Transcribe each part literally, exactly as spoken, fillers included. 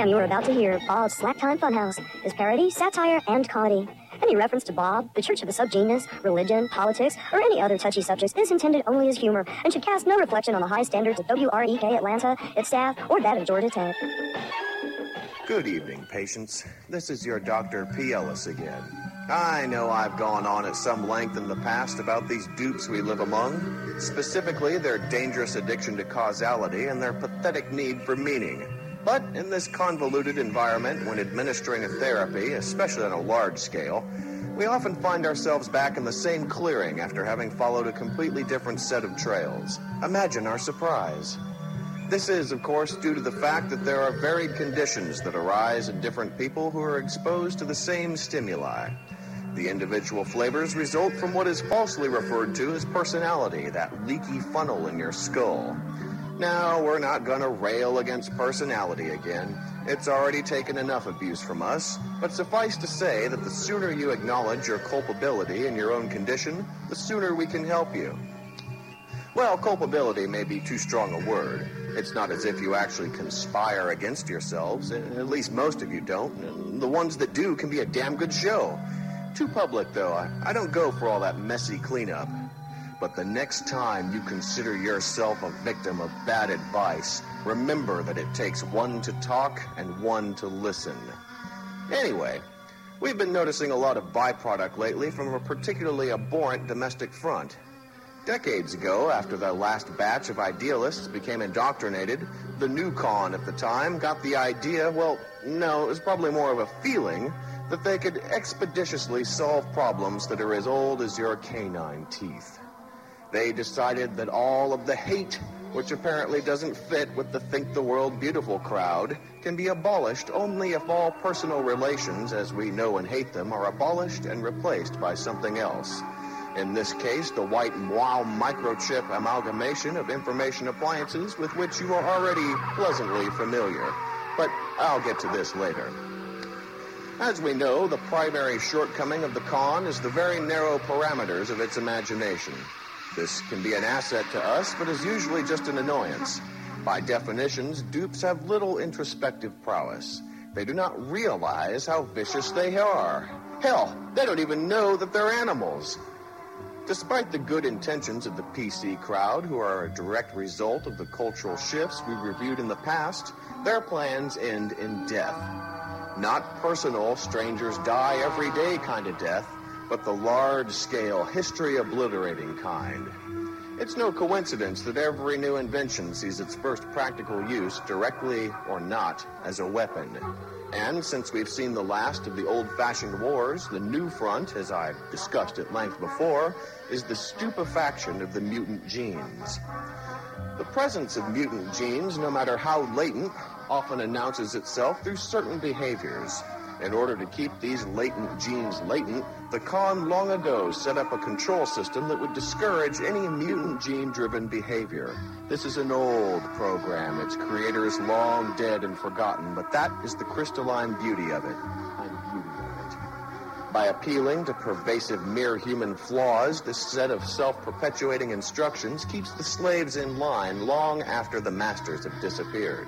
program you are about to hear, Bob's Slacktime Funhouse, is parody, satire, and comedy. Any reference to Bob, the Church of the Subgenius, religion, politics, or any other touchy subjects is intended only as humor and should cast no reflection on the high standards of W R E K Atlanta, its staff, or that of Georgia Tech. Good evening, patients. This is your Doctor P. Ellis again. I know I've gone on at some length in the past about these dupes we live among, specifically their dangerous addiction to causality and their pathetic need for meaning. But in this convoluted environment, when administering a therapy, especially on a large scale, we often find ourselves back in the same clearing after having followed a completely different set of trails. Imagine our surprise. This is, of course, due to the fact that there are varied conditions that arise in different people who are exposed to the same stimuli. The individual flavors result from what is falsely referred to as personality, that leaky funnel in your skull. Now, we're not going to rail against personality again. It's already taken enough abuse from us, but suffice to say that the sooner you acknowledge your culpability in your own condition, the sooner we can help you. Well, culpability may be too strong a word. It's not as if you actually conspire against yourselves. At least most of you don't. And the ones that do can be a damn good show. Too public, though. I, I don't go for all that messy cleanup. But the next time you consider yourself a victim of bad advice, remember that it takes one to talk and one to listen. Anyway, we've been noticing a lot of byproduct lately from a particularly abhorrent domestic front. Decades ago, after the last batch of idealists became indoctrinated, the new con at the time got the idea, well, no, it was probably more of a feeling, that they could expeditiously solve problems that are as old as your canine teeth. They decided that all of the hate, which apparently doesn't fit with the Think the World Beautiful crowd, can be abolished only if all personal relations, as we know and hate them, are abolished and replaced by something else. In this case, the white wow microchip amalgamation of information appliances with which you are already pleasantly familiar. But I'll get to this later. As we know, the primary shortcoming of the con is the very narrow parameters of its imagination. This can be an asset to us, but is usually just an annoyance. By definitions, dupes have little introspective prowess. They do not realize how vicious they are. Hell, they don't even know that they're animals. Despite the good intentions of the P C crowd, who are a direct result of the cultural shifts we reviewed in the past, their plans end in death. Not personal, strangers die every day kind of death, but the large-scale, history-obliterating kind. It's no coincidence that every new invention sees its first practical use, directly or not, as a weapon. And since we've seen the last of the old-fashioned wars, the new front, as I've discussed at length before, is the stupefaction of the mutant genes. The presence of mutant genes, no matter how latent, often announces itself through certain behaviors. In order to keep these latent genes latent, the con long ago set up a control system that would discourage any mutant gene-driven behavior. This is an old program. Its creator is long dead and forgotten, but that is the crystalline beauty of it. beauty of it. By appealing to pervasive mere human flaws, this set of self-perpetuating instructions keeps the slaves in line long after the masters have disappeared.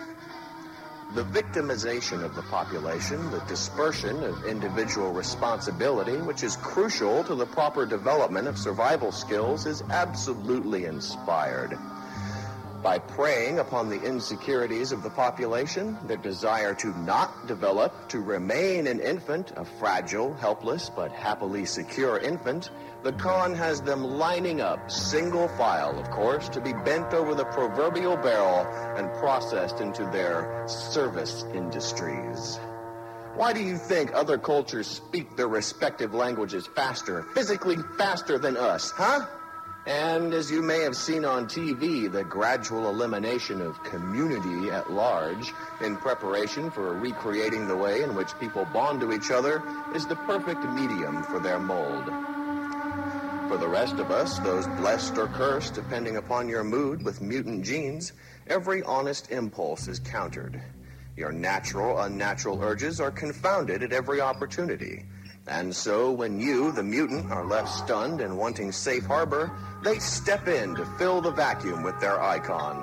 The victimization of the population, the dispersion of individual responsibility, which is crucial to the proper development of survival skills, is absolutely inspired. By preying upon the insecurities of the population, their desire to not develop, to remain an infant, a fragile, helpless, but happily secure infant, the con has them lining up, single file, of course, to be bent over the proverbial barrel and processed into their service industries. Why do you think other cultures speak their respective languages faster, physically faster than us, huh? And as you may have seen on T V, the gradual elimination of community at large in preparation for recreating the way in which people bond to each other is the perfect medium for their mold. For the rest of us, those blessed or cursed, depending upon your mood with mutant genes, every honest impulse is countered. Your natural, unnatural urges are confounded at every opportunity. And so when you, the mutant, are left stunned and wanting safe harbor, they step in to fill the vacuum with their icons.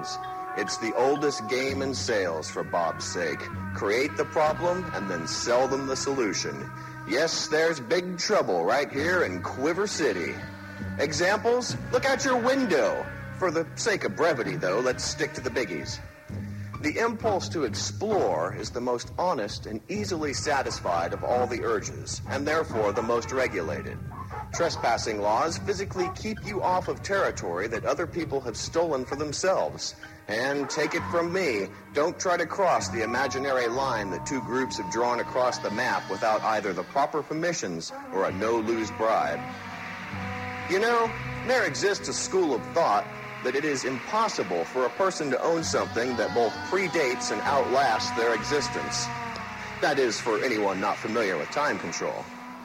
It's the oldest game in sales, for Bob's sake. Create the problem and then sell them the solution. Yes, there's big trouble right here in Quiver City. Examples? Look out your window. For the sake of brevity, though, let's stick to the biggies. The impulse to explore is the most honest and easily satisfied of all the urges, and therefore the most regulated. Trespassing laws physically keep you off of territory that other people have stolen for themselves. And take it from me, don't try to cross the imaginary line that two groups have drawn across the map without either the proper permissions or a no-lose bribe. You know, there exists a school of thought that it is impossible for a person to own something that both predates and outlasts their existence. That is, for anyone not familiar with time control.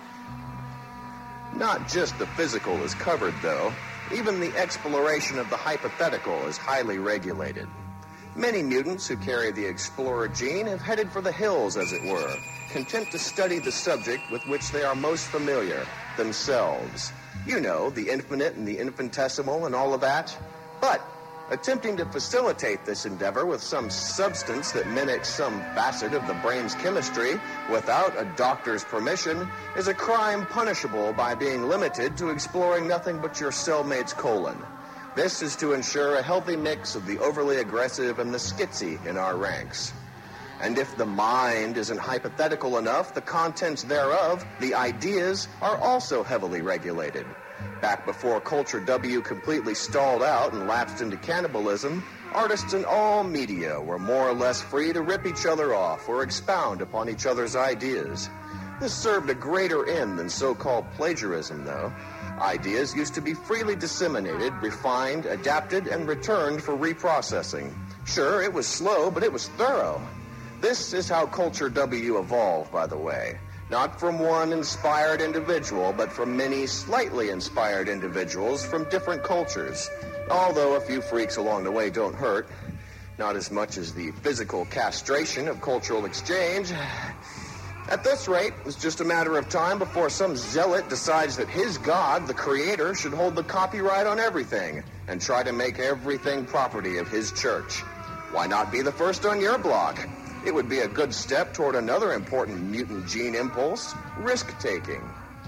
Not just the physical is covered, though. Even the exploration of the hypothetical is highly regulated. Many mutants who carry the explorer gene have headed for the hills, as it were, content to study the subject with which they are most familiar, themselves. You know, the infinite and the infinitesimal and all of that. But attempting to facilitate this endeavor with some substance that mimics some facet of the brain's chemistry without a doctor's permission is a crime punishable by being limited to exploring nothing but your cellmate's colon. This is to ensure a healthy mix of the overly aggressive and the skitsy in our ranks. And if the mind isn't hypothetical enough, the contents thereof, the ideas, are also heavily regulated. Back before Culture W completely stalled out and lapsed into cannibalism, artists in all media were more or less free to rip each other off or expound upon each other's ideas. This served a greater end than so-called plagiarism, though. Ideas used to be freely disseminated, refined, adapted, and returned for reprocessing. Sure, it was slow, but it was thorough. This is how Culture W evolved, by the way. Not from one inspired individual, but from many slightly inspired individuals from different cultures. Although a few freaks along the way don't hurt. Not as much as the physical castration of cultural exchange. At this rate, it's just a matter of time before some zealot decides that his god, the creator, should hold the copyright on everything and try to make everything property of his church. Why not be the first on your block? It would be a good step toward another important mutant gene impulse, risk-taking.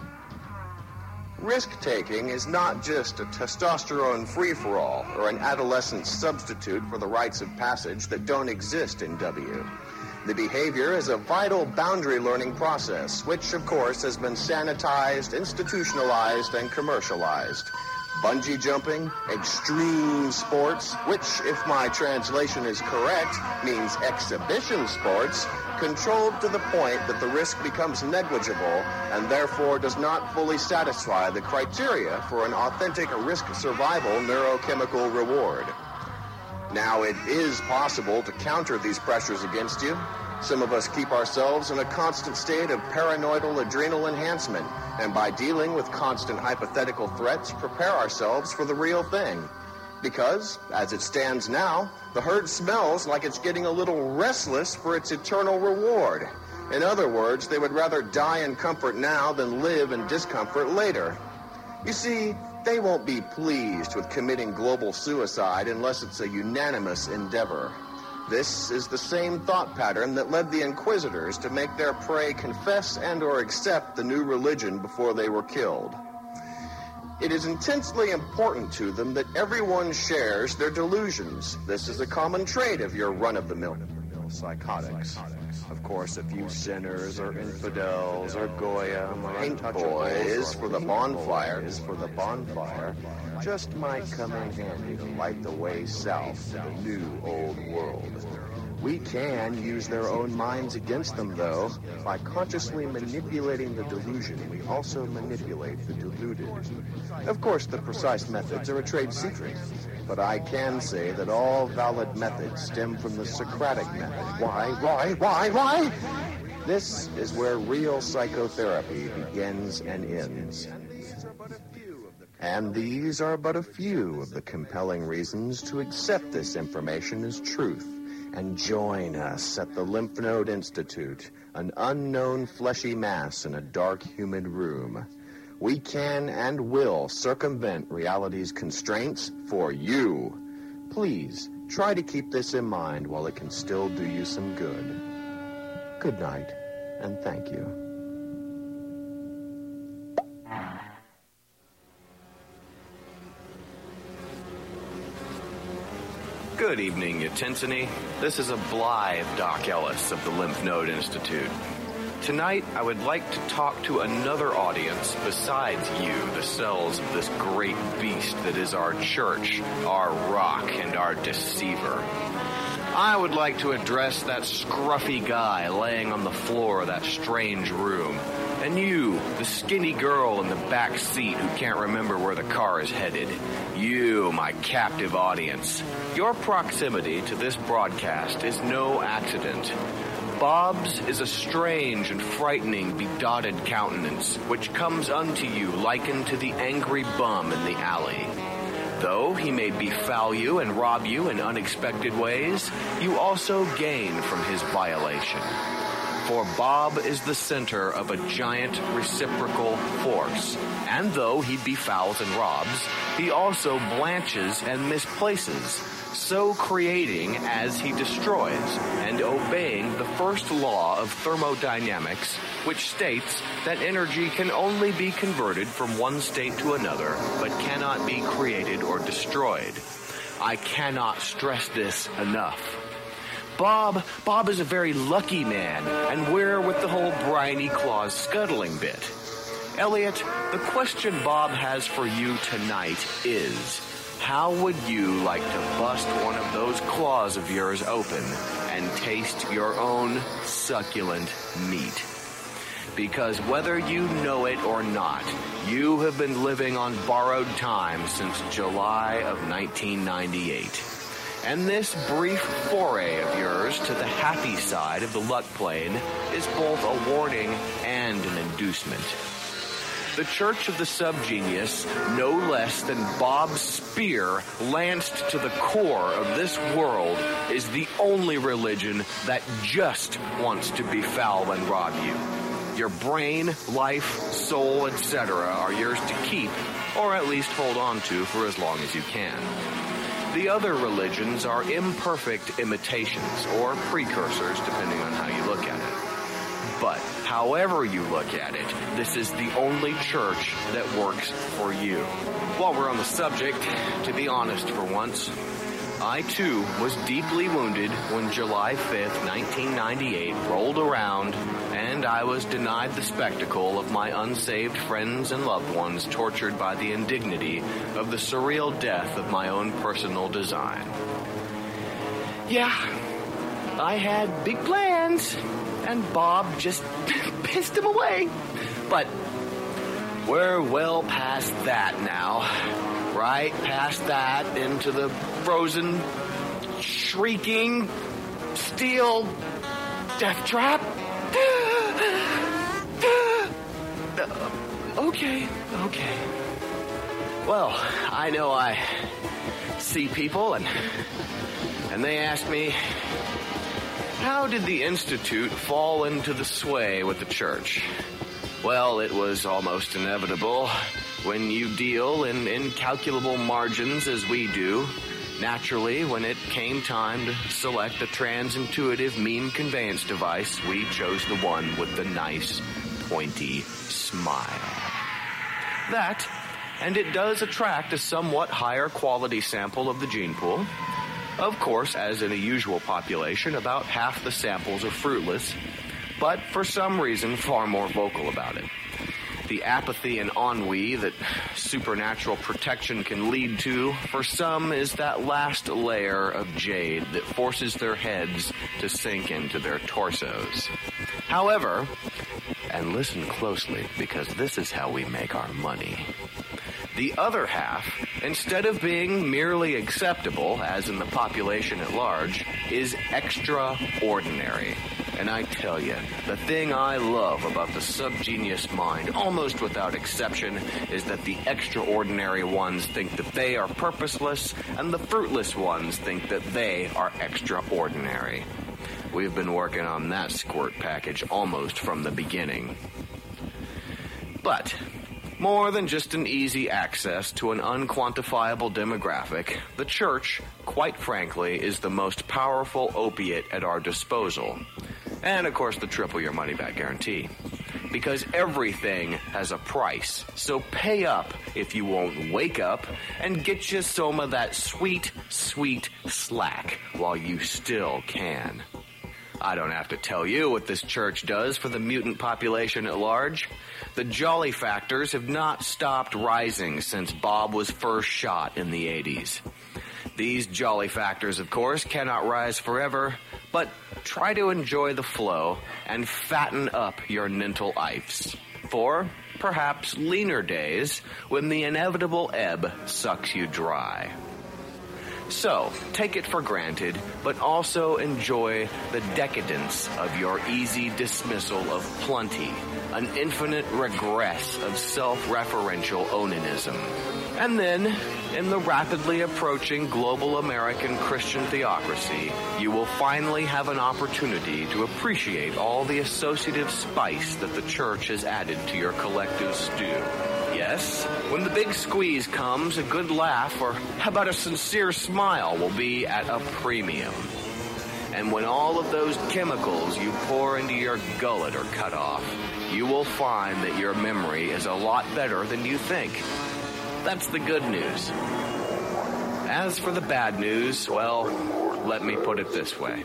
Risk-taking is not just a testosterone free-for-all or an adolescent substitute for the rites of passage that don't exist in W. The behavior is a vital boundary learning process, which, of course, has been sanitized, institutionalized, and commercialized. Bungee jumping, extreme sports, which, if my translation is correct, means exhibition sports, controlled to the point that the risk becomes negligible and therefore does not fully satisfy the criteria for an authentic risk survival neurochemical reward. Now, it is possible to counter these pressures against you. Some of us keep ourselves in a constant state of paranoidal adrenal enhancement, and by dealing with constant hypothetical threats, prepare ourselves for the real thing. Because, as it stands now, the herd smells like it's getting a little restless for its eternal reward. In other words, they would rather die in comfort now than live in discomfort later. You see, they won't be pleased with committing global suicide unless it's a unanimous endeavor. This is the same thought pattern that led the Inquisitors to make their prey confess and or accept the new religion before they were killed. It is intensely important to them that everyone shares their delusions. This is a common trait of your run-of-the-mill psychotics. Of course, a few sinners or infidels or Goya paint boys for the bonfire is for the bonfire just might come in handy to light the way south to the new old world. We can use their own minds against them, though. By consciously manipulating the delusion, we also manipulate the deluded. Of course, the precise methods are a trade secret, but I can say that all valid methods stem from the Socratic method. Why, why, why, why? This is where real psychotherapy begins and ends. And these are but a few of the compelling reasons to accept this information as truth and join us at the Lymph Node Institute, an unknown fleshy mass in a dark, humid room. We can and will circumvent reality's constraints for you. Please Try to keep this in mind while it can still do you some good. Good night, and thank you. Good evening, Utinsany. This is a blithe Doc Ellis of the Lymph Node Institute. Tonight, I would like to talk to another audience besides you, the cells of this great beast that is our church, our rock, and our deceiver. I would like to address that scruffy guy laying on the floor of that strange room, and you, the skinny girl in the back seat who can't remember where the car is headed. You, my captive audience. Your proximity to this broadcast is no accident. Bob's is a strange and frightening bedotted countenance, which comes unto you likened to the angry bum in the alley. Though he may befoul you and rob you in unexpected ways, you also gain from his violation. For Bob is the center of a giant reciprocal force, and though he befouls and robs, he also blanches and misplaces, so creating as he destroys, and obeying the first law of thermodynamics, which states that energy can only be converted from one state to another, but cannot be created or destroyed. I cannot stress this enough. Bob, Bob is a very lucky man, and we're with the whole briny claws scuttling bit. Elliot, the question Bob has for you tonight is, how would you like to bust one of those claws of yours open and taste your own succulent meat? Because whether you know it or not, you have been living on borrowed time since July of nineteen ninety-eight. And this brief foray of yours to the happy side of the luck plane is both a warning and an inducement. The Church of the Subgenius, no less than Bob's spear lanced to the core of this world, is the only religion that just wants to befoul and rob you. Your brain, life, soul, et cetera are yours to keep, or at least hold on to for as long as you can. The other religions are imperfect imitations, or precursors, depending on how you look at it. But however you look at it, this is the only church that works for you. While we're on the subject, to be honest for once, I too was deeply wounded when July fifth, nineteen ninety-eight rolled around and I was denied the spectacle of my unsaved friends and loved ones tortured by the indignity of the surreal death of my own personal design. Yeah, I had big plans, and Bob just pissed them away. But we're well past that now. Right past that into the frozen, shrieking, steel death trap. Okay, okay. Well, I know I see people and and they ask me, how did the Institute fall into the sway with the church? Well, it was almost inevitable. When you deal in incalculable margins as we do, naturally, when it came time to select a trans-intuitive mean conveyance device, we chose the one with the nice, pointy smile. That, and it does attract a somewhat higher quality sample of the gene pool. Of course, as in a usual population, about half the samples are fruitless, but for some reason far more vocal about it. The apathy and ennui that supernatural protection can lead to, for some, is that last layer of jade that forces their heads to sink into their torsos. However, and listen closely because this is how we make our money, the other half, instead of being merely acceptable, as in the population at large, is extraordinary. And I tell you, the thing I love about the subgenius mind, almost without exception, is that the extraordinary ones think that they are purposeless, and the fruitless ones think that they are extraordinary. We've been working on that squirt package almost from the beginning. But More than just an easy access to an unquantifiable demographic, the church, quite frankly, is the most powerful opiate at our disposal. And, of course, the triple your money-back guarantee. Because everything has a price, so pay up if you won't wake up and get you some of that sweet, sweet slack while you still can. I don't have to tell you what this church does for the mutant population at large. The jolly factors have not stopped rising since Bob was first shot in the eighties. These jolly factors, of course, cannot rise forever, but try to enjoy the flow and fatten up your mental ifs for perhaps leaner days when the inevitable ebb sucks you dry. So, take it for granted, but also enjoy the decadence of your easy dismissal of plenty, an infinite regress of self-referential onanism. And then, in the rapidly approaching global American Christian theocracy, you will finally have an opportunity to appreciate all the associative spice that the church has added to your collective stew. Yes, when the big squeeze comes, a good laugh, or how about a sincere smile, will be at a premium. And when all of those chemicals you pour into your gullet are cut off, you will find that your memory is a lot better than you think. That's the good news. As for the bad news, well, let me put it this way.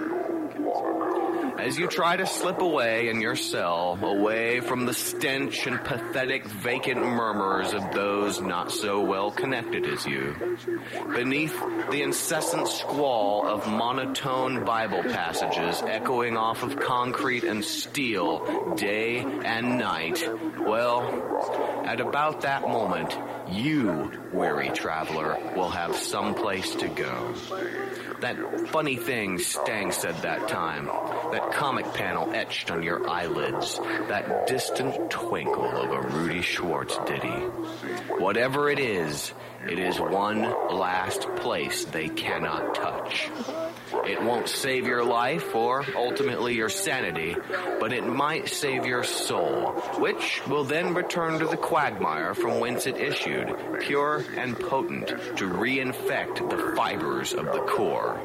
As you try to slip away in your cell, away from the stench and pathetic vacant murmurs of those not so well connected as you, beneath the incessant squall of monotone Bible passages echoing off of concrete and steel day and night, well, at about that moment, you, weary traveler, will have someplace to go. That funny thing Stang said that time, that comic panel etched on your eyelids, that distant twinkle of a Rudy Schwartz ditty. Whatever it is, it is one last place they cannot touch. It won't save your life or ultimately your sanity, but it might save your soul, which will then return to the quagmire from whence it issued, pure and potent, to reinfect the fibers of the core.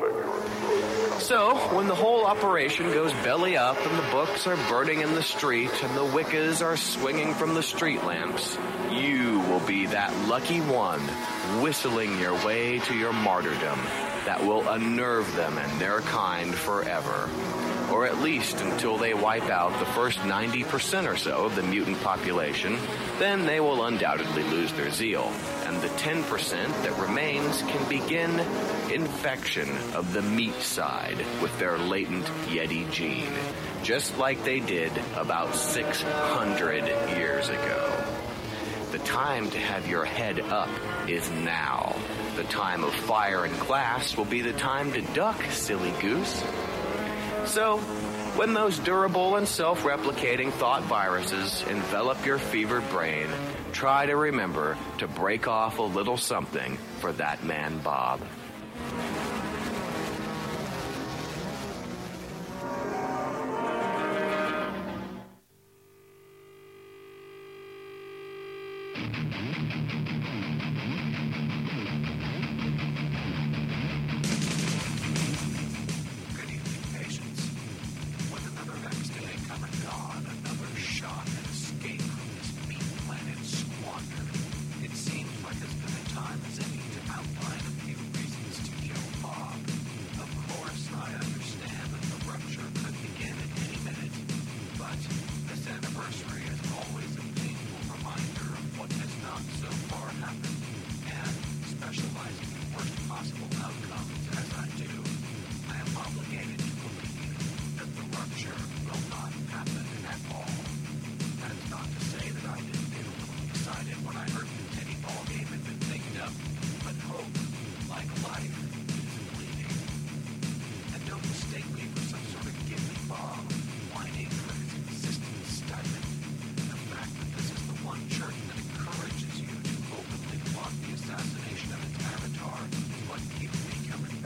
So, when the whole operation goes belly up and the books are burning in the street and the wiccas are swinging from the street lamps, you will be that lucky one whistling your way to your martyrdom that will unnerve them and their kind forever. Or at least until they wipe out the first ninety percent or so of the mutant population, then they will undoubtedly lose their zeal, and the ten percent that remains can begin infection of the meat side with their latent Yeti gene, just like they did about six hundred years ago. The time to have your head up is now. The time of fire and glass will be the time to duck, silly goose. So, when those durable and self-replicating thought viruses envelop your fevered brain, try to remember to break off a little something for that man Bob. Assassination of its avatar is what keeps me coming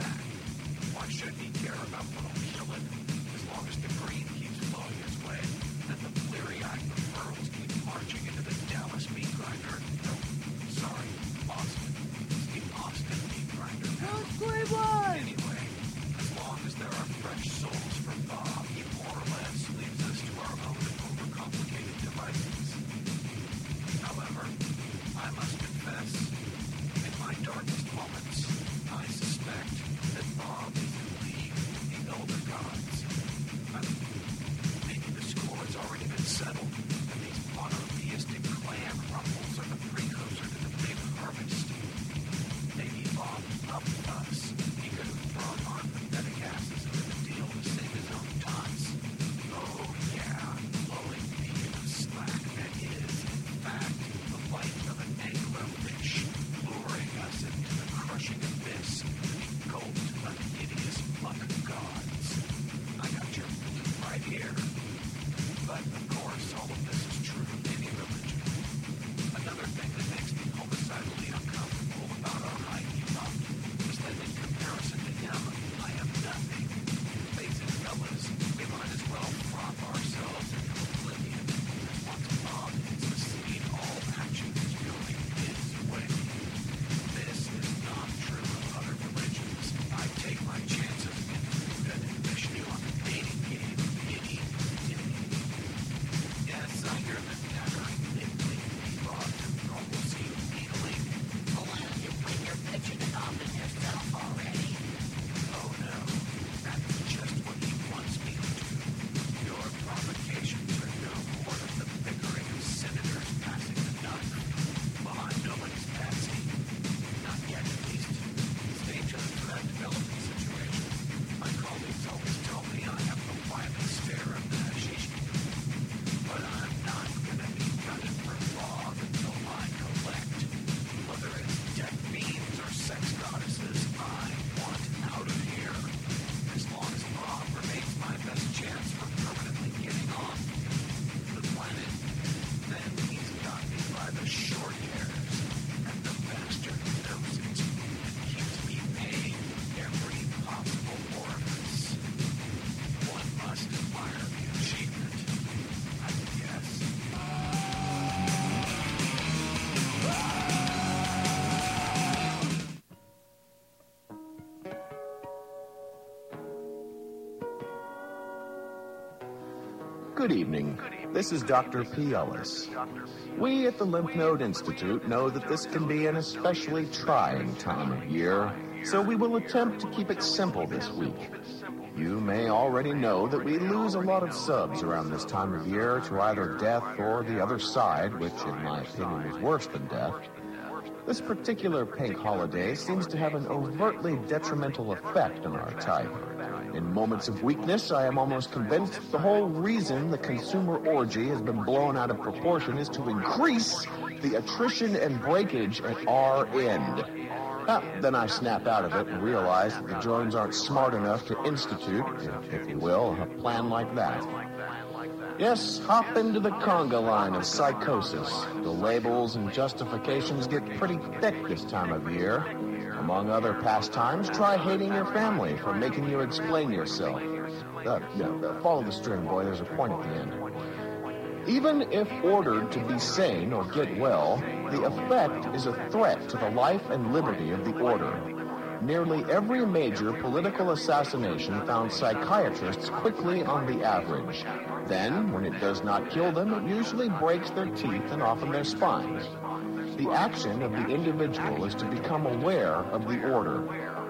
Good evening. This is Doctor P. Ellis. We at the Lymph Node Institute know that this can be an especially trying time of year, so we will attempt to keep it simple this week. You may already know that we lose a lot of subs around this time of year to either death or the other side, which in my opinion is worse than death. This particular pink holiday seems to have an overtly detrimental effect on our type. In moments of weakness, I am almost convinced the whole reason the consumer orgy has been blown out of proportion is to increase the attrition and breakage at our end. Ah, then I snap out of it and realize that the drones aren't smart enough to institute, if you will, a plan like that. Yes, hop into the conga line of psychosis. The labels and justifications get pretty thick this time of year. Among other pastimes, try hating your family for making you explain yourself. Uh, yeah, follow the string, boy. There's a point at the end. Even if ordered to be sane or get well, the effect is a threat to the life and liberty of the order. Nearly every major political assassination found psychiatrists quickly on the average. Then, when it does not kill them, it usually breaks their teeth and often their spines. The action of the individual is to become aware of the order.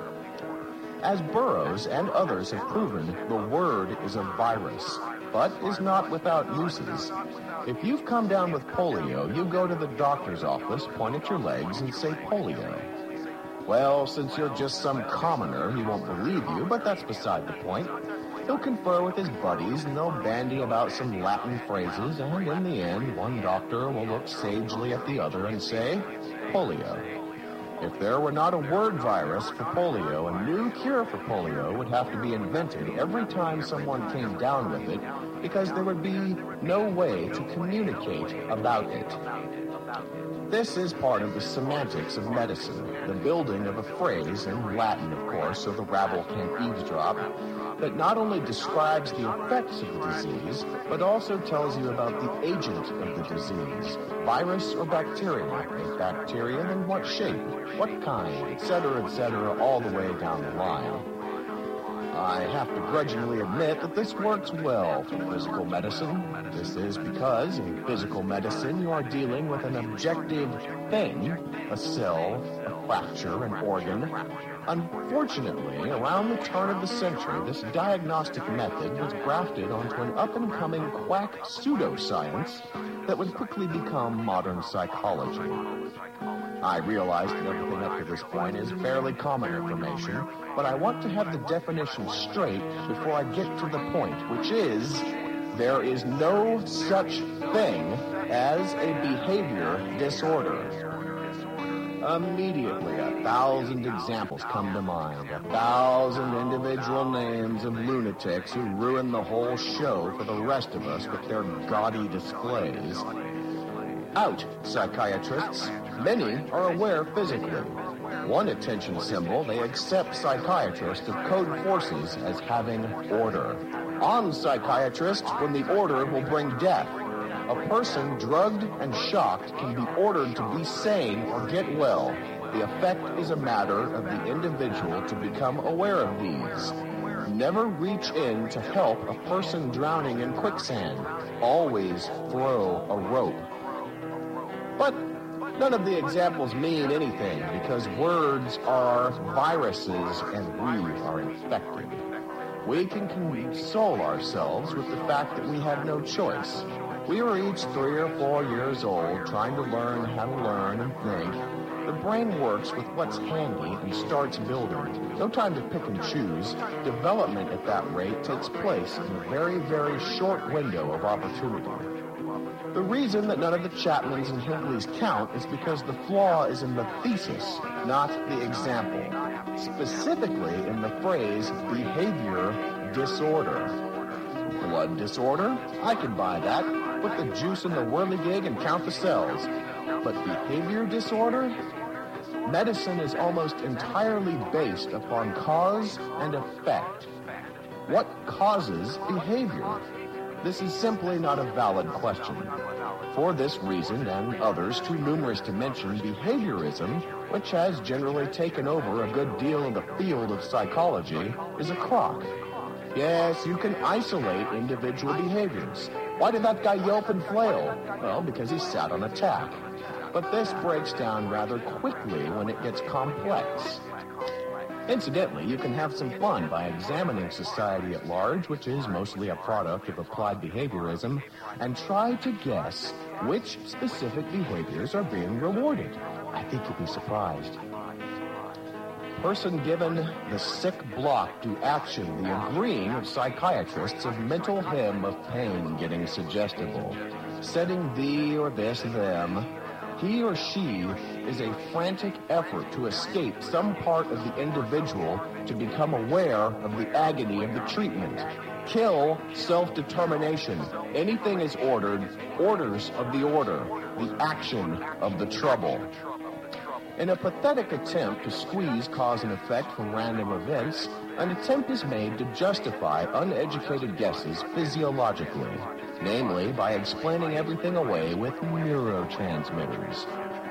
As Burroughs and others have proven, the word is a virus, but is not without uses. If you've come down with polio, you go to the doctor's office, point at your legs, and say polio. Well, since you're just some commoner, he won't believe you, but that's beside the point. He'll confer with his buddies, and they'll bandy about some Latin phrases, and in the end, one doctor will look sagely at the other and say, polio. If there were not a word virus for polio, a new cure for polio would have to be invented every time someone came down with it, because there would be no way to communicate about it. This is part of the semantics of medicine, the building of a phrase, in Latin, of course, so the rabble can't eavesdrop, that not only describes the effects of the disease, but also tells you about the agent of the disease, virus or bacteria. If bacteria, then what shape, what kind, et cetera, et cetera, all the way down the line. I have to grudgingly admit that this works well for physical medicine. This is because in physical medicine you are dealing with an objective thing, a cell, a fracture, an organ. Unfortunately, around the turn of the century, this diagnostic method was grafted onto an up-and-coming quack pseudoscience that would quickly become modern psychology. I realize that everything up to this point is fairly common information, but I want to have the definition straight before I get to the point, which is, there is no such thing as a behavior disorder. Immediately, a thousand examples come to mind, a thousand individual names of lunatics who ruin the whole show for the rest of us with their gaudy displays. Out, psychiatrists. Many are aware physically. One attention symbol, they accept psychiatrists of code forces as having order. On psychiatrists when the order will bring death. A person drugged and shocked can be ordered to be sane or get well. The effect is a matter of the individual to become aware of these. Never reach in to help a person drowning in quicksand. Always throw a rope. But none of the examples mean anything because words are viruses and we are infected. We can console ourselves with the fact that we have no choice. We were each three or four years old trying to learn how to learn and think. The brain works with what's handy and starts building. No time to pick and choose. Development at that rate takes place in a very, very short window of opportunity. The reason that none of the Chapmans and Hinckley's count is because the flaw is in the thesis, not the example. Specifically in the phrase behavior disorder. Blood disorder? I can buy that. Put the juice in the whirligig and count the cells. But behavior disorder? Medicine is almost entirely based upon cause and effect. What causes behavior? This is simply not a valid question. For this reason and others too numerous to mention, behaviorism, which has generally taken over a good deal of the field of psychology, is a crock. Yes, you can isolate individual behaviors. Why did that guy yelp and flail? Well, because he sat on a tack. But this breaks down rather quickly when it gets complex. Incidentally, you can have some fun by examining society at large, which is mostly a product of applied behaviorism, and try to guess which specific behaviors are being rewarded. I think you'll be surprised. Person given the sick block to action, the agreeing of psychiatrists of mental hymn of pain getting suggestible, setting thee or this them. He or she is a frantic effort to escape some part of the individual to become aware of the agony of the treatment. Kill self-determination. Anything is ordered, orders of the order, the action of the trouble. In a pathetic attempt to squeeze cause and effect from random events, an attempt is made to justify uneducated guesses physiologically, namely by explaining everything away with neurotransmitters.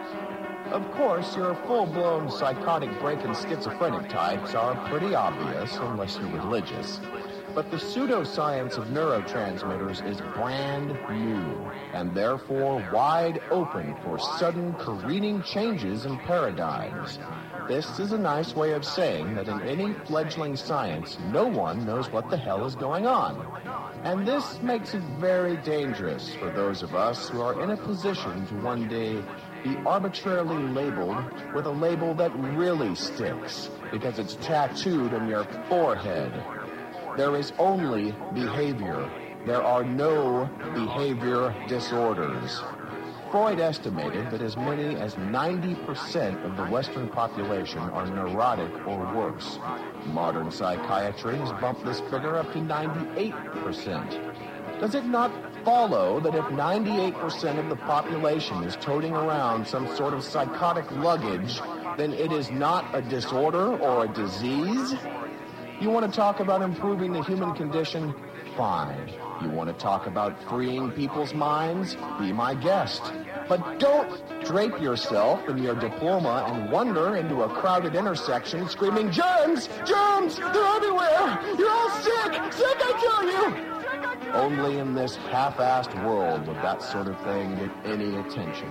Of course, your full-blown psychotic break and schizophrenic types are pretty obvious unless you're religious. But the pseudoscience of neurotransmitters is brand new, and therefore wide open for sudden careening changes in paradigms. This is a nice way of saying that in any fledgling science, no one knows what the hell is going on. And this makes it very dangerous for those of us who are in a position to one day be arbitrarily labeled with a label that really sticks, because it's tattooed on your forehead. There is only behavior. There are no behavior disorders. Freud estimated that as many as ninety percent of the Western population are neurotic or worse. Modern psychiatry has bumped this figure up to ninety-eight percent. Does it not follow that if ninety-eight percent of the population is toting around some sort of psychotic luggage, then it is not a disorder or a disease? You want to talk about improving the human condition? Fine. You want to talk about freeing people's minds? Be my guest. But don't drape yourself in your diploma and wander into a crowded intersection screaming, "Germs! Germs! They're everywhere! You're all sick! Sick, I tell you!" Only in this half-assed world would that sort of thing get any attention.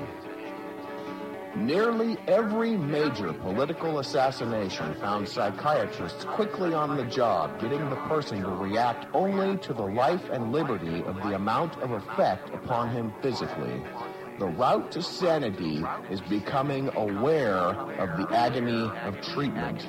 Nearly every major political assassination found psychiatrists quickly on the job, getting the person to react only to the life and liberty of the amount of effect upon him physically. The route to sanity is becoming aware of the agony of treatment.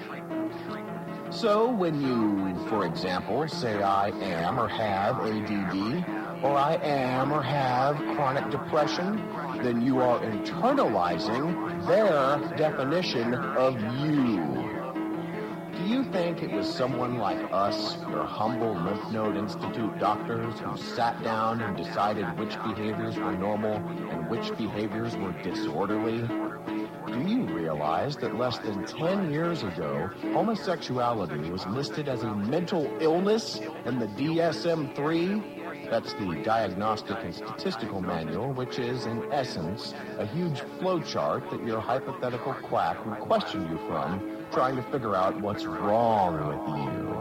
So when you, for example, say I am or have A D D, or I am or have chronic depression, then you are internalizing their definition of you. Do you think it was someone like us, your humble Lymph Node Institute doctors, who sat down and decided which behaviors were normal and which behaviors were disorderly? Do you realize that less than ten years ago, homosexuality was listed as a mental illness in the D S M three? That's the Diagnostic and Statistical Manual, which is, in essence, a huge flowchart that your hypothetical quack would question you from, trying to figure out what's wrong with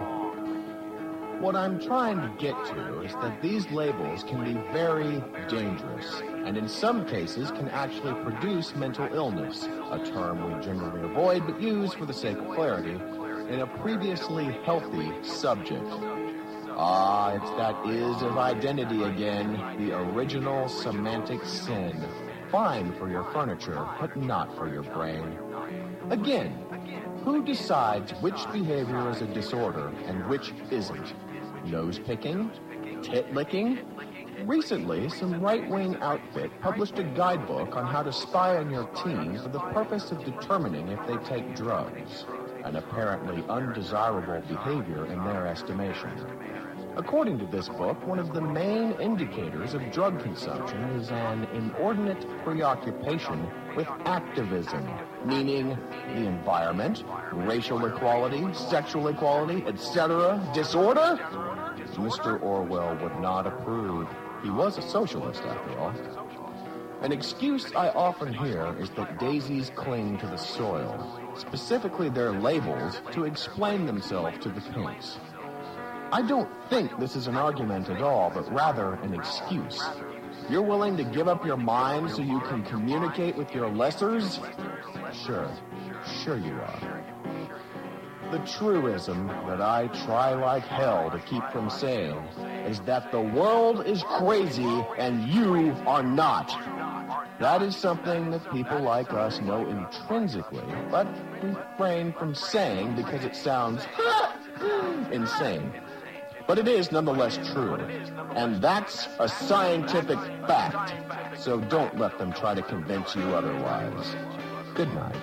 you. What I'm trying to get to is that these labels can be very dangerous, and in some cases can actually produce mental illness, a term we generally avoid but use for the sake of clarity, in a previously healthy subject. Ah, it's that is of identity again, the original semantic sin. Fine for your furniture, but not for your brain. Again, who decides which behavior is a disorder and which isn't? Nose picking? Tit licking? Recently, some right-wing outfit published a guidebook on how to spy on your teen for the purpose of determining if they take drugs, an apparently undesirable behavior in their estimation. According to this book, one of the main indicators of drug consumption is an inordinate preoccupation with activism, meaning the environment, racial equality, sexual equality, et cetera. Disorder? Mister Orwell would not approve. He was a socialist, after all. An excuse I often hear is that daisies cling to the soil, specifically their labels, to explain themselves to the pinks. I don't think this is an argument at all, but rather an excuse. You're willing to give up your mind so you can communicate with your lessers? Sure. Sure you are. The truism that I try like hell to keep from saying is that the world is crazy and you are not. That is something that people like us know intrinsically, but refrain from saying because it sounds insane. But it is nonetheless true, and that's a scientific fact, so don't let them try to convince you otherwise. Good night.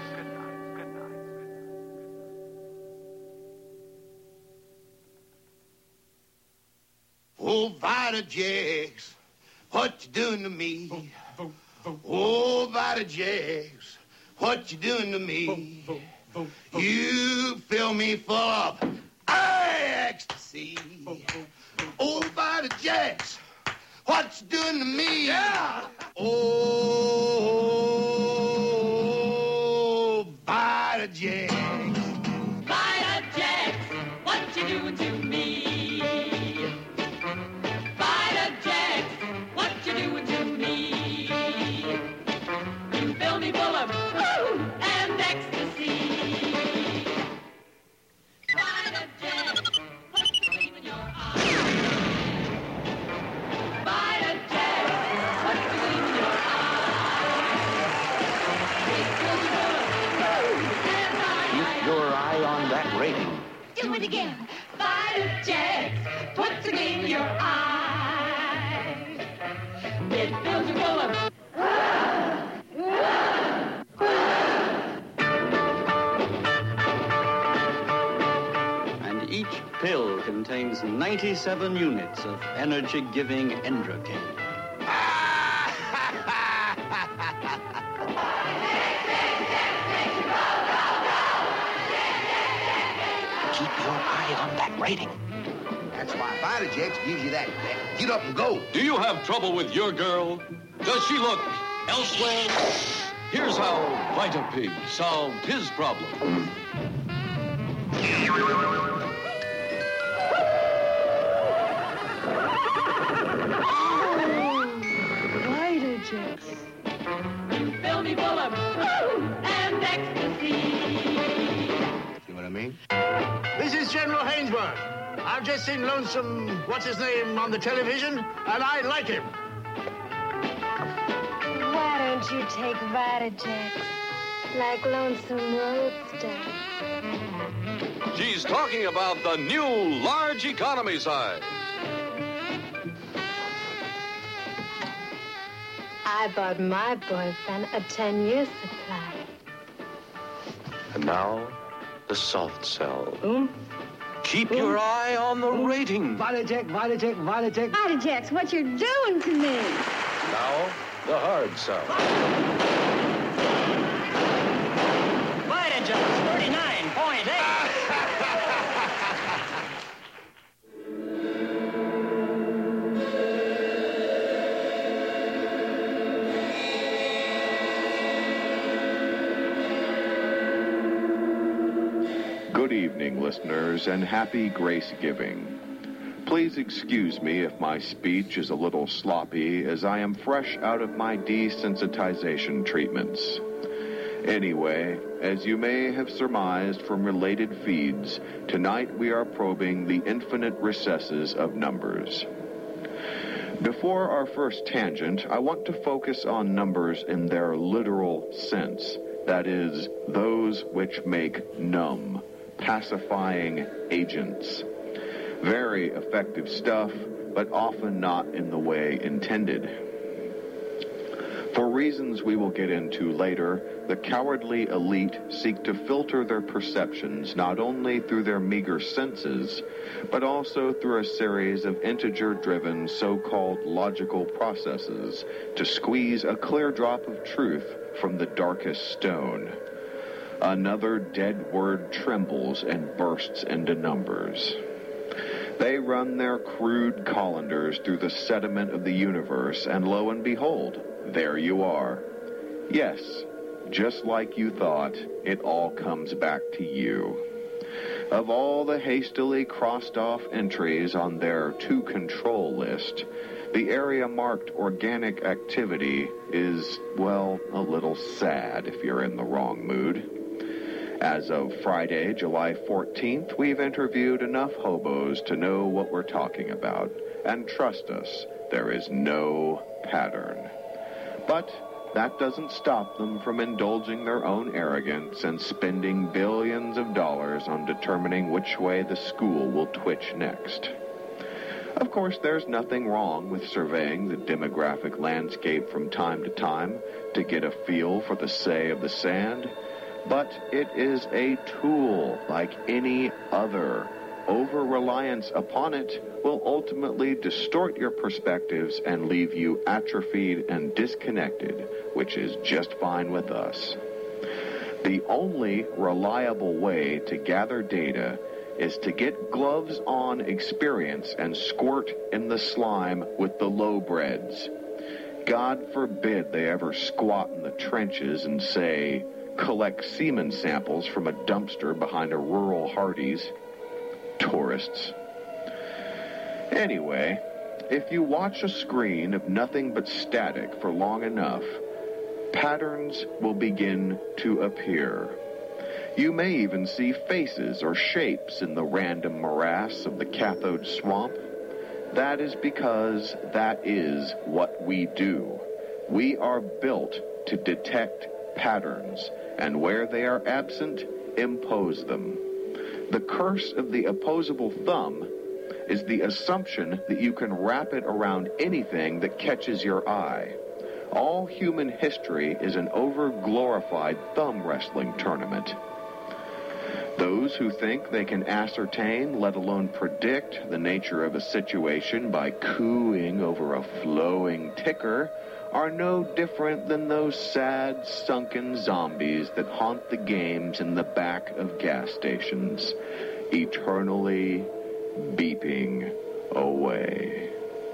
Oh, Vita-Jax, what you doing to me? Oh, Vita-Jax, what you doing to me? You fill me full of ecstasy. Oh, Vita-Jax, what you doing to me? Yeah. Oh, Vita-Jax. Vita-Jax, what you doing to me? Vita-Jax, what you doing to me? You fill me full of ooh and ecstasy. Vita-Jax, what you gleam in your eye? Vita-Jax, what you gleam in your eye? It fills me full of ooh and I. Keep your eye on that rating. Do it again. Vita-Jax, put the gleam in your eye. It fills you full of... And each pill contains ninety-seven units of energy-giving Endracaine. Keep your eye on that rating. That's why Vita-Jax gives you that, that get up and go. Do you have trouble with your girl? Does she look elsewhere? Here's how Vita-Pig solved his problem. Vita-Jax. You fill me full of ooh and ecstasy. See what I mean? This is General Hainsworth. I've just seen Lonesome, what's his name, on the television, and I like him. Why don't you take Vita-Jax like Lonesome Roadster? She's talking about the new large economy size. I bought my boyfriend a ten-year supply. And now, the soft cell. Boom. Keep your eye on the rating. Vita-Jax, Vita-Jax, Vita-Jax. Vita-Jax, what you're doing to me? Now, the hard cell. Vita-Jax, thirty-nine point eight. Good evening, listeners, and happy grace-giving. Please excuse me if my speech is a little sloppy, as I am fresh out of my desensitization treatments. Anyway, as you may have surmised from related feeds, tonight we are probing the infinite recesses of numbers. Before our first tangent, I want to focus on numbers in their literal sense, that is, those which make numb. Pacifying agents. Very effective stuff, but often not in the way intended. For reasons we will get into later, the cowardly elite seek to filter their perceptions not only through their meager senses, but also through a series of integer-driven so-called logical processes to squeeze a clear drop of truth from the darkest stone. Another dead word trembles and bursts into numbers. They run their crude colanders through the sediment of the universe, and lo and behold, there you are. Yes, just like you thought, it all comes back to you. Of all the hastily crossed-off entries on their to-control list, the area marked organic activity is, well, a little sad if you're in the wrong mood. As of Friday, July fourteenth, we've interviewed enough hobos to know what we're talking about. And trust us, there is no pattern. But that doesn't stop them from indulging their own arrogance and spending billions of dollars on determining which way the school will twitch next. Of course, there's nothing wrong with surveying the demographic landscape from time to time to get a feel for the say of the sand, but it is a tool like any other. Over-reliance upon it will ultimately distort your perspectives and leave you atrophied and disconnected, which is just fine with us. The only reliable way to gather data is to get gloves-on experience and squirt in the slime with the lowbreds. God forbid they ever squat in the trenches and say, collect semen samples from a dumpster behind a rural Hardee's. Tourists. Anyway, if you watch a screen of nothing but static for long enough, patterns will begin to appear. You may even see faces or shapes in the random morass of the cathode swamp. That is because that is what we do. We are built to detect patterns, and where they are absent, impose them. The curse of the opposable thumb is the assumption that you can wrap it around anything that catches your eye. All human history is an over-glorified thumb wrestling tournament. Those who think they can ascertain, let alone predict, the nature of a situation by cooing over a flowing ticker are no different than those sad, sunken zombies that haunt the games in the back of gas stations, eternally beeping away.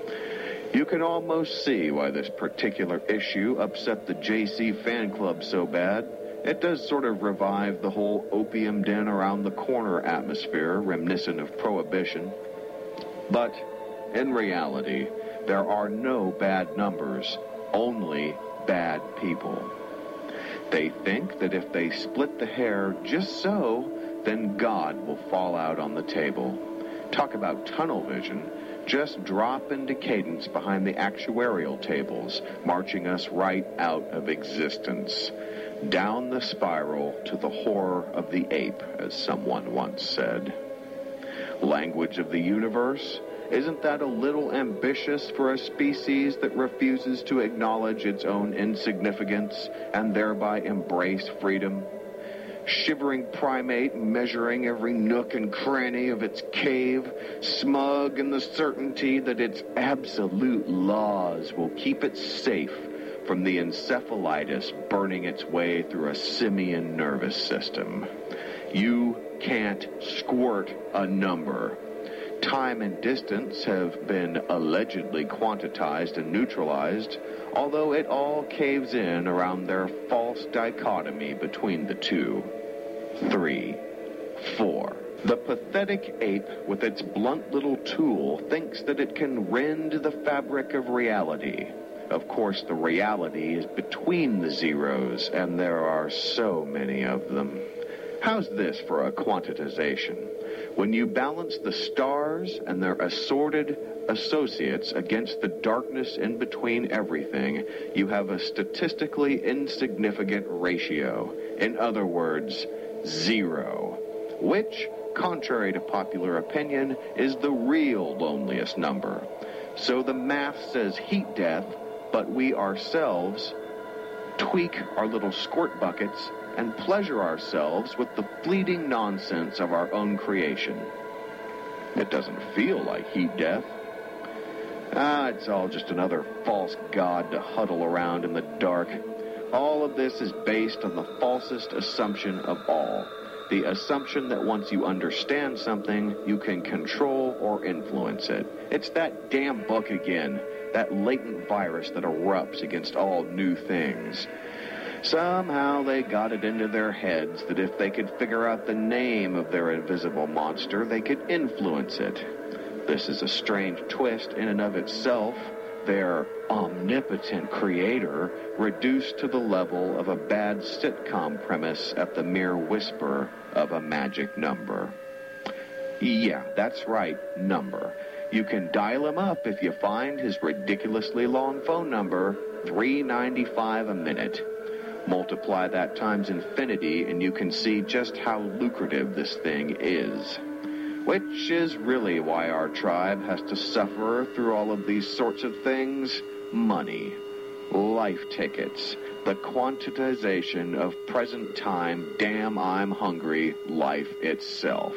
You can almost see why this particular issue upset the J C fan club so bad. It does sort of revive the whole opium den around the corner atmosphere, reminiscent of Prohibition. But, in reality, there are no bad numbers, only bad people. They think that if they split the hair just so, then God will fall out on the table. Talk about tunnel vision. Just drop into cadence behind the actuarial tables, marching us right out of existence. Down the spiral to the horror of the ape, as someone once said. Language of the universe? Isn't that a little ambitious for a species that refuses to acknowledge its own insignificance and thereby embrace freedom? Shivering primate measuring every nook and cranny of its cave, smug in the certainty that its absolute laws will keep it safe from the encephalitis burning its way through a simian nervous system. You can't squirt a number. Time and distance have been allegedly quantitized and neutralized, although it all caves in around their false dichotomy between the two. Three. Four. The pathetic ape, with its blunt little tool, thinks that it can rend the fabric of reality. Of course, the reality is between the zeros, and there are so many of them. How's this for a quantitization? When you balance the stars and their assorted associates against the darkness in between everything, you have a statistically insignificant ratio. In other words, zero. Which, contrary to popular opinion, is the real loneliest number. So the math says heat death, but we ourselves tweak our little squirt buckets and pleasure ourselves with the fleeting nonsense of our own creation. It doesn't feel like heat death. Ah, it's all just another false god to huddle around in the dark. All of this is based on the falsest assumption of all. The assumption that once you understand something, you can control or influence it. It's that damn book again, that latent virus that erupts against all new things. Somehow they got it into their heads that if they could figure out the name of their invisible monster, they could influence it. This is a strange twist in and of itself. Their omnipotent creator reduced to the level of a bad sitcom premise at the mere whisper of a magic number. Yeah, that's right, number. You can dial him up if you find his ridiculously long phone number, three ninety-five a minute. Multiply that times infinity and you can see just how lucrative this thing is. Which is really why our tribe has to suffer through all of these sorts of things. Money, life tickets, the quantitization of present time, damn I'm hungry, life itself.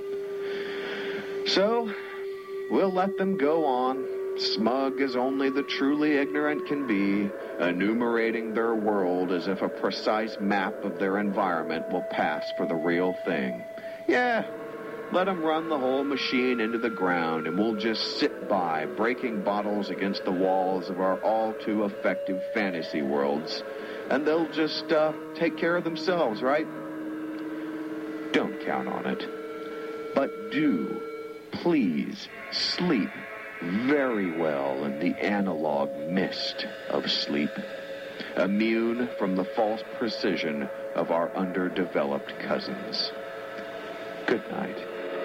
So, we'll let them go on, smug as only the truly ignorant can be, enumerating their world as if a precise map of their environment will pass for the real thing. Yeah, let them run the whole machine into the ground, and we'll just sit by, breaking bottles against the walls of our all-too-effective fantasy worlds, and they'll just uh, take care of themselves, right? Don't count on it. But do, please, sleep very well in the analog mist of sleep, immune from the false precision of our underdeveloped cousins. Good night.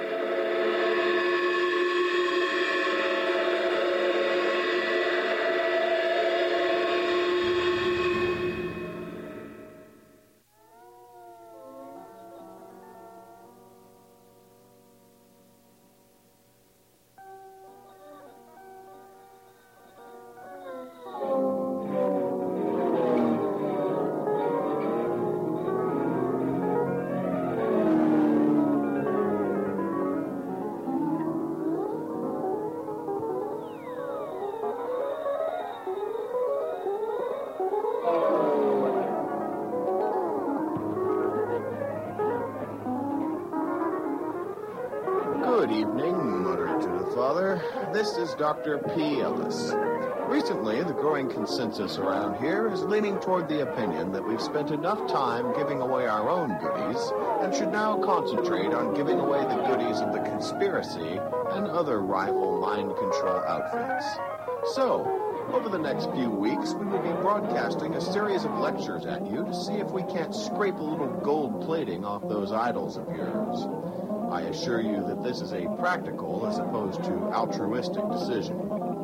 Good evening, muttered to the father. This is Doctor P. Ellis. Recently, the growing consensus around here is leaning toward the opinion that we've spent enough time giving away our own goodies and should now concentrate on giving away the goodies of the conspiracy and other rival mind control outfits. So, over the next few weeks, we will be broadcasting a series of lectures at you to see if we can't scrape a little gold plating off those idols of yours. I assure you that this is a practical as opposed to altruistic decision.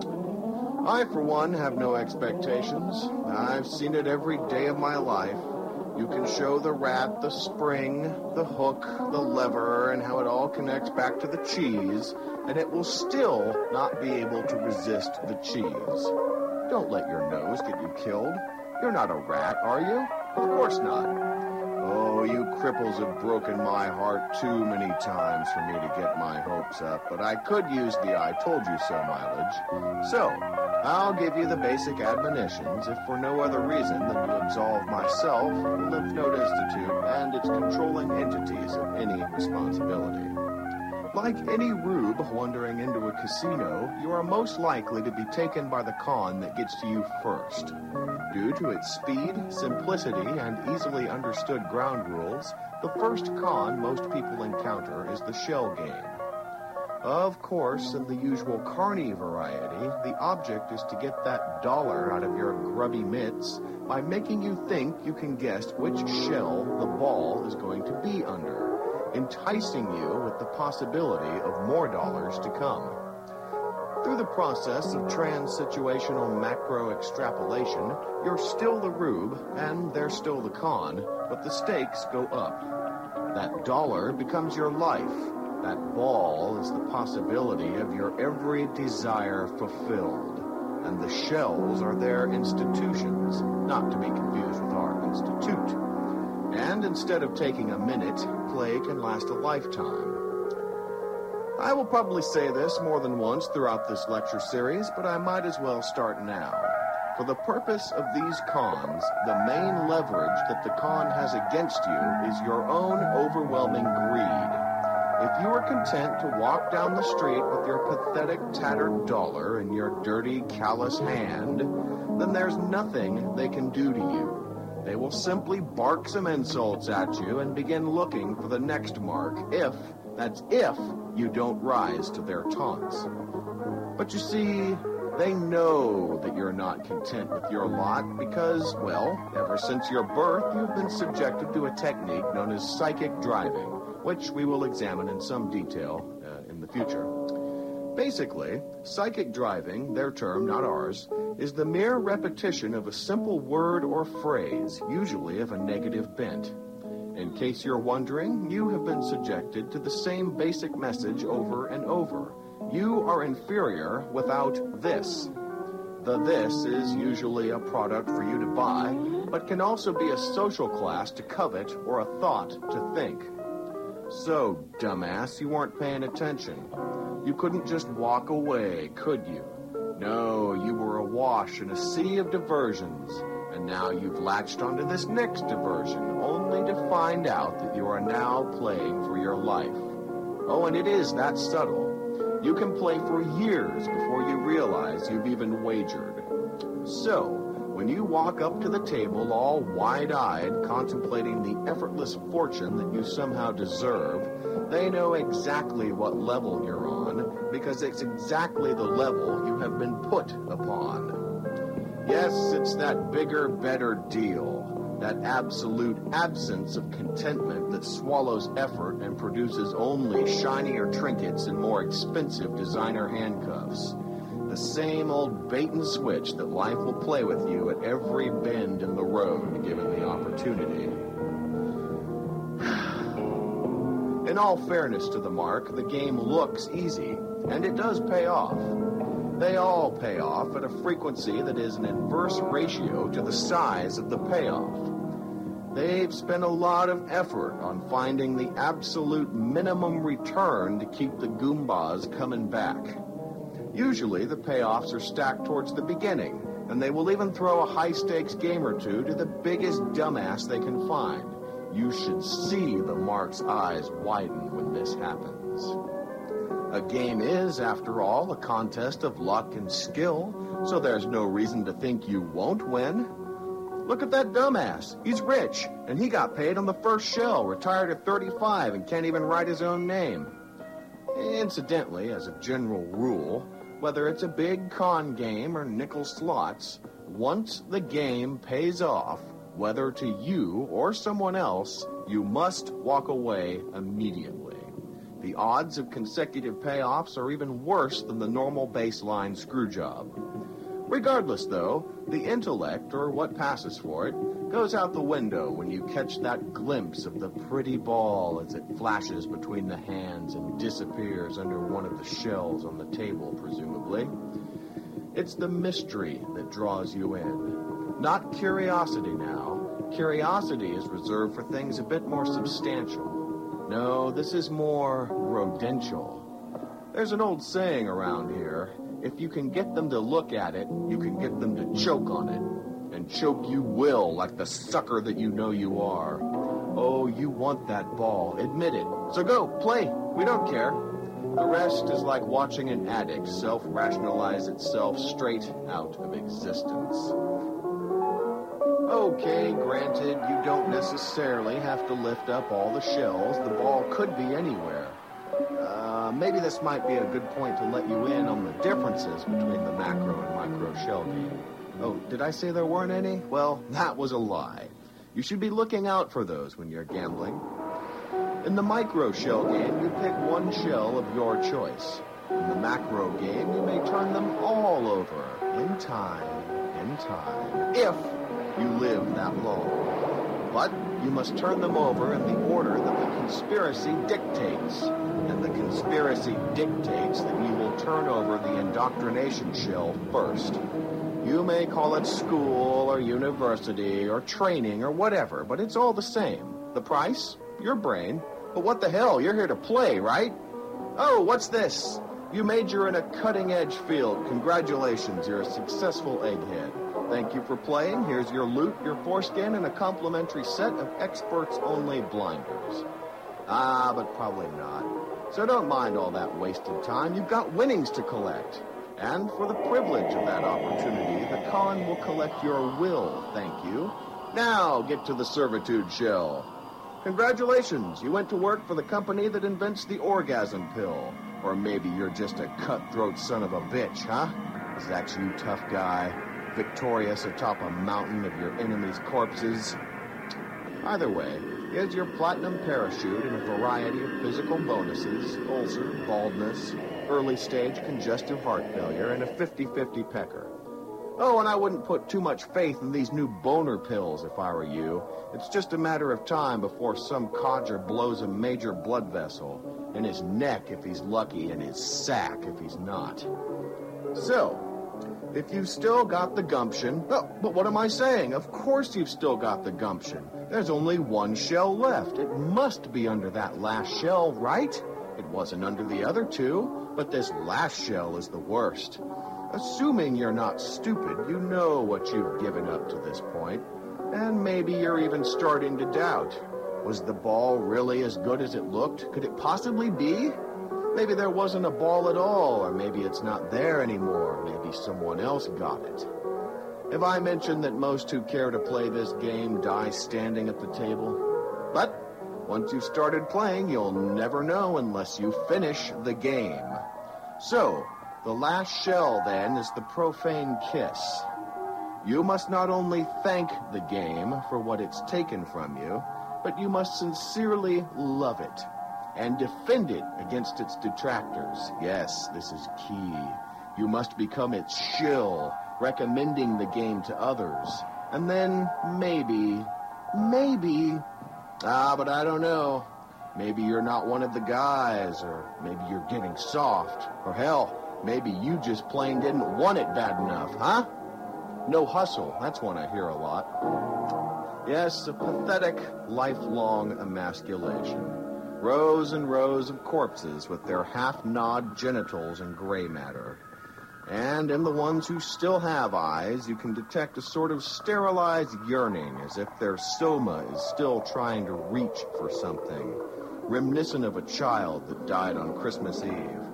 I, for one, have no expectations. I've seen it every day of my life. You can show the rat the spring, the hook, the lever, and how it all connects back to the cheese, and it will still not be able to resist the cheese. Don't let your nose get you killed. You're not a rat, are you? Of course not. Oh, you cripples have broken my heart too many times for me to get my hopes up, but I could use the I told you so mileage. So, I'll give you the basic admonitions, if for no other reason than to absolve myself, the Lymph Node Institute, and its controlling entities of any responsibility. Like any rube wandering into a casino, you are most likely to be taken by the con that gets to you first. Due to its speed, simplicity, and easily understood ground rules, the first con most people encounter is the shell game. Of course, in the usual carny variety, the object is to get that dollar out of your grubby mitts by making you think you can guess which shell the ball is going to be under, enticing you with the possibility of more dollars to come. Through the process of trans-situational macro-extrapolation, you're still the rube, and they're still the con, but the stakes go up. That dollar becomes your life. That ball is the possibility of your every desire fulfilled. And the shells are their institutions, not to be confused with our institute. And instead of taking a minute, play can last a lifetime. I will probably say this more than once throughout this lecture series, but I might as well start now. For the purpose of these cons, the main leverage that the con has against you is your own overwhelming greed. If you are content to walk down the street with your pathetic tattered dollar in your dirty, callous hand, then there's nothing they can do to you. They will simply bark some insults at you and begin looking for the next mark if, that's if, you don't rise to their taunts. But you see, they know that you're not content with your lot because, well, ever since your birth, you've been subjected to a technique known as psychic driving, which we will examine in some detail uh, in the future. Basically, psychic driving, their term, not ours, is the mere repetition of a simple word or phrase, usually of a negative bent. In case you're wondering, you have been subjected to the same basic message over and over. You are inferior without this. The this is usually a product for you to buy, but can also be a social class to covet or a thought to think. So, dumbass, you weren't paying attention. You couldn't just walk away, could you? No, you were awash in a sea of diversions, and now you've latched onto this next diversion, only to find out that you are now playing for your life. Oh, and it is that subtle. You can play for years before you realize you've even wagered. So, when you walk up to the table all wide-eyed, contemplating the effortless fortune that you somehow deserve, they know exactly what level you're on, because it's exactly the level you have been put upon. Yes, it's that bigger, better deal, that absolute absence of contentment that swallows effort and produces only shinier trinkets and more expensive designer handcuffs. The same old bait and switch that life will play with you at every bend in the road, given the opportunity. In all fairness to the mark, the game looks easy, and it does pay off. They all pay off at a frequency that is an inverse ratio to the size of the payoff. They've spent a lot of effort on finding the absolute minimum return to keep the Goombas coming back. Usually, the payoffs are stacked towards the beginning, and they will even throw a high-stakes game or two to the biggest dumbass they can find. You should see the mark's eyes widen when this happens. A game is, after all, a contest of luck and skill, so there's no reason to think you won't win. Look at that dumbass. He's rich, and he got paid on the first shell, retired at thirty-five, and can't even write his own name. Incidentally, as a general rule, whether it's a big con game or nickel slots, once the game pays off, whether to you or someone else, you must walk away immediately. The odds of consecutive payoffs are even worse than the normal baseline screw job. Regardless, though, the intellect, or what passes for it, goes out the window when you catch that glimpse of the pretty ball as it flashes between the hands and disappears under one of the shells on the table, presumably. It's the mystery that draws you in. Not curiosity now. Curiosity is reserved for things a bit more substantial. No, this is more rodential. There's an old saying around here, if you can get them to look at it, you can get them to choke on it. And choke you will, like the sucker that you know you are. Oh, you want that ball, admit it. So go, play, we don't care. The rest is like watching an addict self-rationalize itself straight out of existence. Okay, granted, you don't necessarily have to lift up all the shells. The ball could be anywhere. Uh, maybe this might be a good point to let you in on the differences between the macro and micro shell game. Oh, did I say there weren't any? Well, that was a lie. You should be looking out for those when you're gambling. In the micro shell game, you pick one shell of your choice. In the macro game, you may turn them all over, in time, in time, if you live that long. But you must turn them over in the order that the conspiracy dictates. And the conspiracy dictates that you will turn over the indoctrination shell first. You may call it school or university or training or whatever, but it's all the same. The price? Your brain. But what the hell? You're here to play, right? Oh, what's this? You major in a cutting-edge field. Congratulations, you're a successful egghead. Thank you for playing. Here's your loot, your foreskin, and a complimentary set of experts-only blinders. Ah, but probably not. So don't mind all that wasted time. You've got winnings to collect. And for the privilege of that opportunity, the con will collect your will, thank you. Now, get to the servitude shell. Congratulations, you went to work for the company that invents the orgasm pill. Or maybe you're just a cutthroat son of a bitch, huh? Is that you, tough guy, victorious atop a mountain of your enemy's corpses? Either way, here's your platinum parachute and a variety of physical bonuses, ulcer, baldness, early-stage congestive heart failure, and a fifty-fifty pecker. Oh, and I wouldn't put too much faith in these new boner pills if I were you. It's just a matter of time before some codger blows a major blood vessel. In his neck if he's lucky, and his sack if he's not. So, if you've still got the gumption... Oh, but what am I saying? Of course you've still got the gumption. There's only one shell left. It must be under that last shell, right? It wasn't under the other two, but this last shell is the worst. Assuming you're not stupid, you know what you've given up to this point, and maybe you're even starting to doubt. Was the ball really as good as it looked? Could it possibly be? Maybe there wasn't a ball at all, or maybe it's not there anymore. Maybe someone else got it. Have I mentioned that most who care to play this game die standing at the table? But once you've started playing, you'll never know unless you finish the game. So, the last shell, then, is the profane kiss. You must not only thank the game for what it's taken from you, but you must sincerely love it and defend it against its detractors. Yes, this is key. You must become its shill, recommending the game to others. And then maybe, maybe, ah, but I don't know. Maybe you're not one of the guys, or maybe you're getting soft, or hell, maybe you just plain didn't want it bad enough, huh? No hustle, that's one I hear a lot. Yes, a pathetic, lifelong emasculation. Rows and rows of corpses with their half-gnawed genitals and gray matter. And in the ones who still have eyes, you can detect a sort of sterilized yearning, as if their soma is still trying to reach for something, reminiscent of a child that died on Christmas Eve.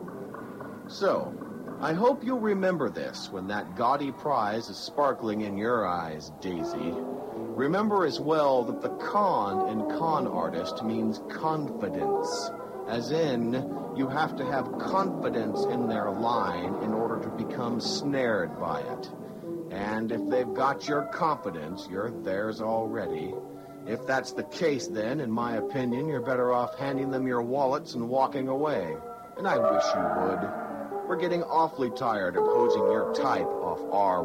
So, I hope you'll remember this when that gaudy prize is sparkling in your eyes, Daisy. Remember as well that the con in con artist means confidence, as in you have to have confidence in their line in order to become snared by it. And if they've got your confidence, you're theirs already. If that's the case, then, in my opinion, you're better off handing them your wallets and walking away. And I wish you would. We're getting awfully tired of hosing your type off our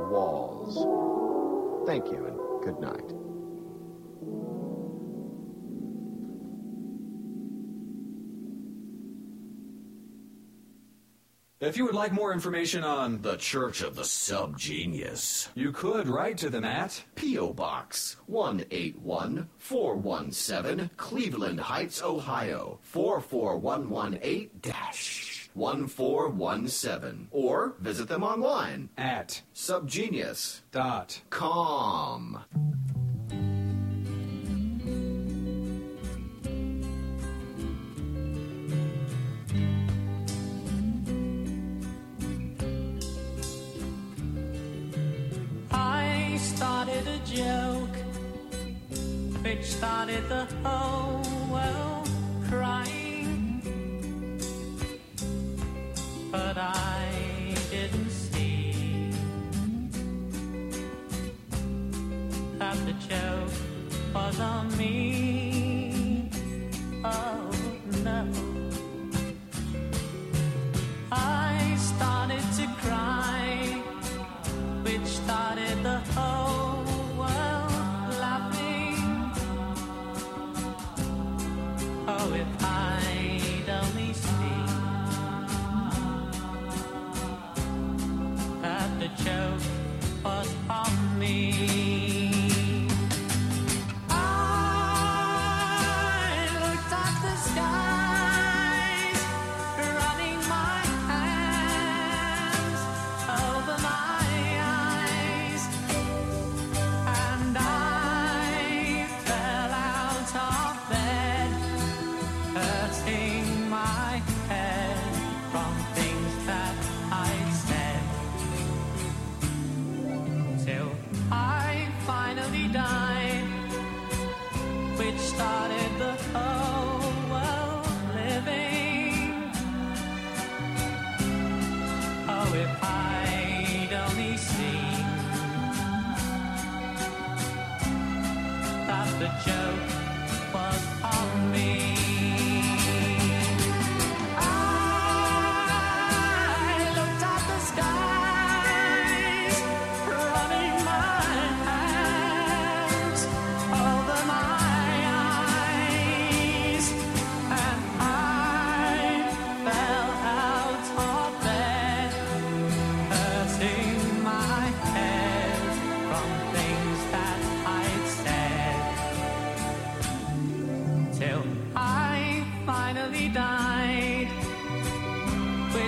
walls. Thank you, and good night. If you would like more information on the Church of the Subgenius, you could write to them at P O. Box one eight one four one seven, Cleveland Heights, Ohio, four four one one eight one four one seven. Or visit them online at subgenius dot com. Started a joke which started the whole world crying, but I didn't see that the joke was on me. Oh no, I started to cry, which started the whole world laughing. Oh, if I'd only seen that the joke was on me. I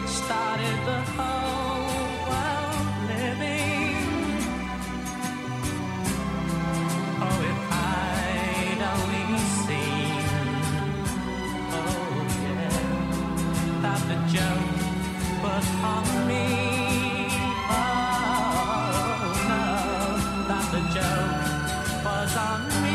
started the whole world living. Oh, if I'd only seen, oh yeah, that the joke was on me. Oh no, that the joke was on me.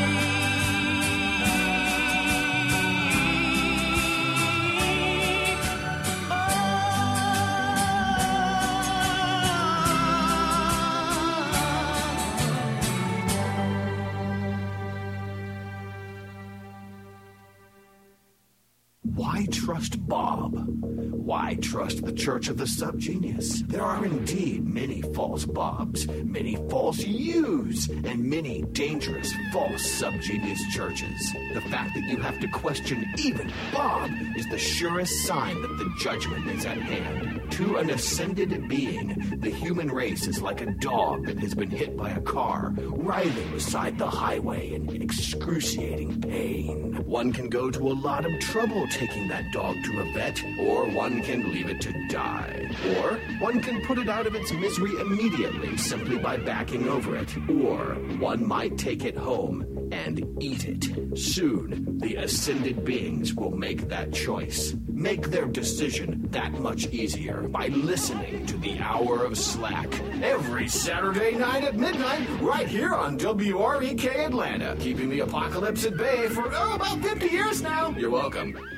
Why trust Bob? Why trust the Church of the Subgenius? There are indeed many false Bobs, many false yous, and many dangerous false subgenius churches. The fact that you have to question even Bob is the surest sign that the judgment is at hand. To an ascended being, the human race is like a dog that has been hit by a car, writhing beside the highway in excruciating pain. One can go to a lot of trouble taking that dog to a vet, or one can leave it to die. Or one can put it out of its misery immediately simply by backing over it. Or one might take it home and eat it. Soon, the ascended beings will make that choice. Make their decision that much easier by listening to the Hour of Slack every Saturday night at midnight right here on W R E K Atlanta, keeping the apocalypse at bay for oh, about fifty years now. You're welcome.